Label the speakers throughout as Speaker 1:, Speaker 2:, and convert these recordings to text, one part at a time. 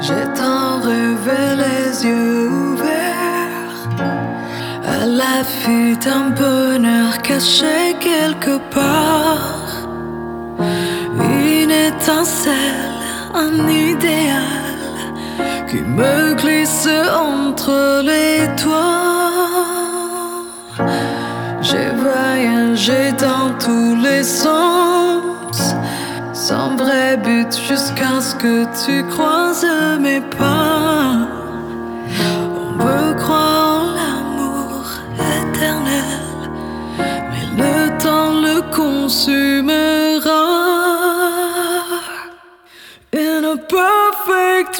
Speaker 1: J'ai tant rêvé les yeux ouverts à l'affût d'un bonheur caché quelque part. Une étincelle, un idéal qui me glisse entre les doigts. J'ai voyagé dans tous les sens, sans vrai but, jusqu'à ce que tu croises mes pas. On peut croire en l'amour éternel, mais le temps le consumera. In a perfect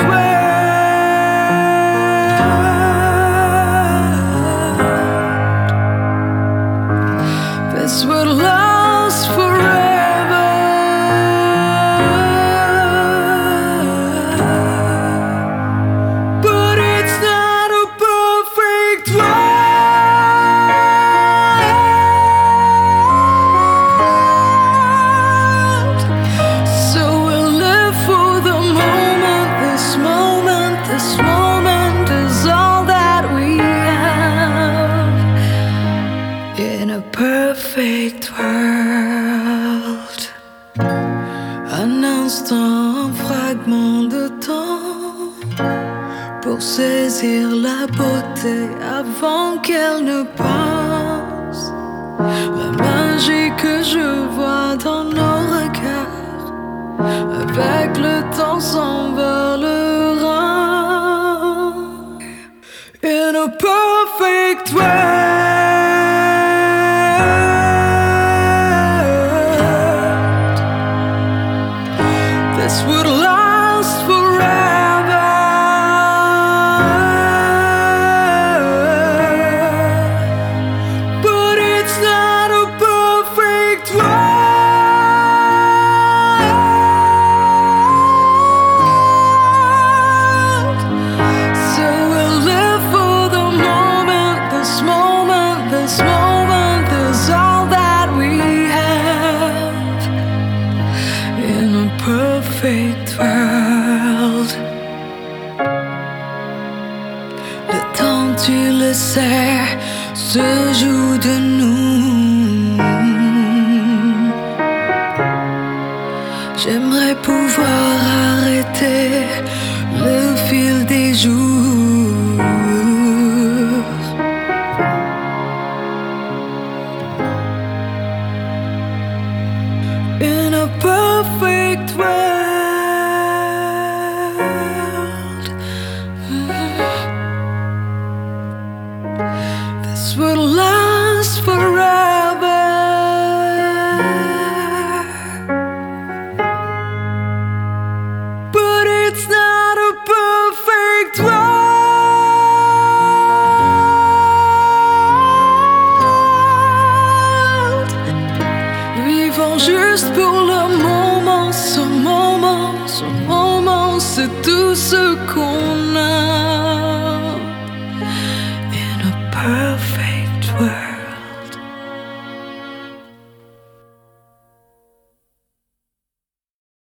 Speaker 1: world, this would last forever. But it's not a perfect world. So we'll live for the moment. This moment, this moment is all that we have. In a perfect world, un instant, un fragment de temps pour saisir la beauté avant qu'elle ne passe. La magie que je vois dans nos regards, avec le temps s'envolera. In a perfect world, this would last forever. But it's not a perfect world. So we'll live for the moment. This moment, this moment is all that we have. In a perfect world, le temps, tu le sais, se joue de nous. J'aimerais pouvoir arrêter le fil des jours. In a perfect world, this will last forever. But it's not a perfect world. Vivons juste pour le moment, ce moment, ce moment, c'est tout ce qu'on a.